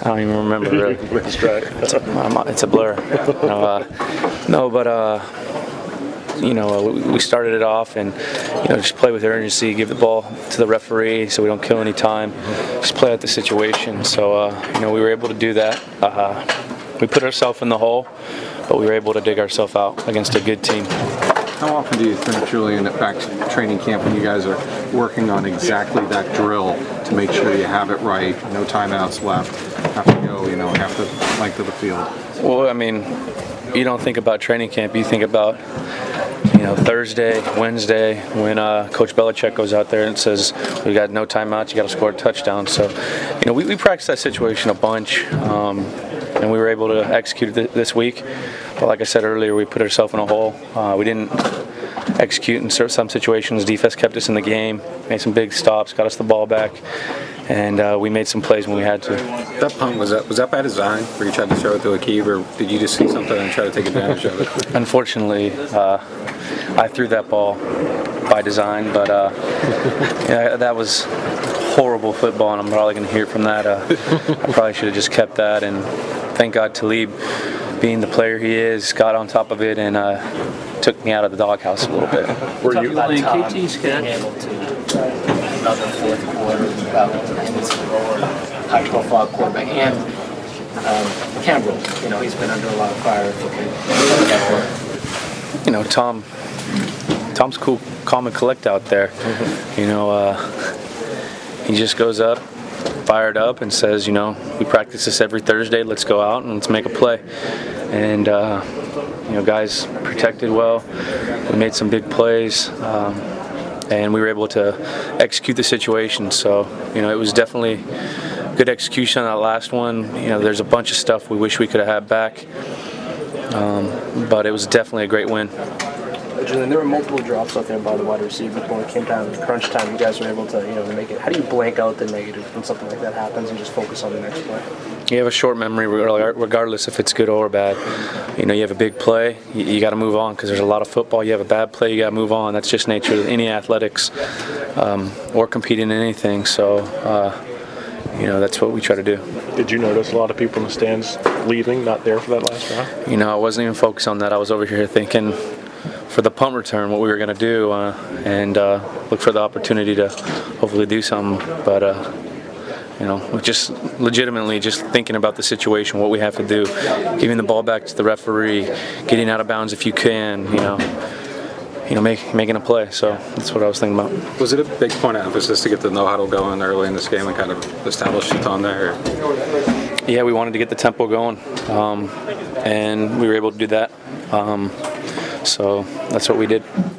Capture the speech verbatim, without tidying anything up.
don't even remember really. It's, a, it's a blur. No, uh, no but uh, you know, we started it off and you know just play with urgency, give the ball to the referee so we don't kill any time, just play out the situation. So uh, you know we were able to do that. Uh, we put ourselves in the hole, but we were able to dig ourselves out against a good team. How often do you think, Julian, at back to training camp when you guys are working on exactly that drill to make sure you have it right, no timeouts left, have to go, you know, half the length of the field? Well, I mean, you don't think about training camp, you think about, you know, Thursday, Wednesday, when uh, Coach Belichick goes out there and says, we got no timeouts, you got to score a touchdown. So, you know, we, we practiced that situation a bunch, um, and we were able to execute it this week. But like I said earlier, we put ourselves in a hole. Uh, we didn't execute in some situations. Defense kept us in the game, made some big stops, got us the ball back, and uh, we made some plays when we had to. That punt, was that was that by design, where you tried to throw it to Aqib, or did you just see something and try to take advantage of it? Unfortunately, uh, I threw that ball by design, but uh, yeah, that was horrible football, and I'm probably going to hear from that. Uh, I probably should have just kept that, and thank God Talib, being the player he is, got on top of it and uh, took me out of the doghouse a little bit. Were you playing K T Scott? Able to another fourth quarter without against a lower high-profile quarterback and um, Campbell. You know, he's been under a lot of fire. You know, Tom. Tom's cool, calm and collect out there. Mm-hmm. You know, uh, he just goes up, fired up, and says, you know, we practice this every Thursday. Let's go out and let's make a play. And uh, you know, guys protected well. We made some big plays, um, and we were able to execute the situation. So, you know, it was definitely good execution on that last one. You know, there's a bunch of stuff we wish we could have had back, um, but it was definitely a great win. Julian, there were multiple drops out there by the wide receiver, but when it came down to crunch time, you guys were able to, you know, to make it. How do you blank out the negative when something like that happens and just focus on the next play? You have a short memory, regardless if it's good or bad. You know, you have a big play, you, you got to move on because there's a lot of football. You have a bad play, you got to move on. That's just nature of any athletics um, or competing in anything. So, uh, you know, that's what we try to do. Did you notice a lot of people in the stands leaving, not there for that last round? You know, I wasn't even focused on that. I was over here thinking for the punt return what we were going to do uh, and uh, look for the opportunity to hopefully do something. But, uh, you know, just legitimately just thinking about the situation, what we have to do, giving the ball back to the referee, getting out of bounds if you can, you know, you know, make, making a play. So that's what I was thinking about. Was it a big point of emphasis to get the no-huddle going early in this game and kind of establish it on there? Yeah, we wanted to get the tempo going, um, and we were able to do that. Um, so that's what we did.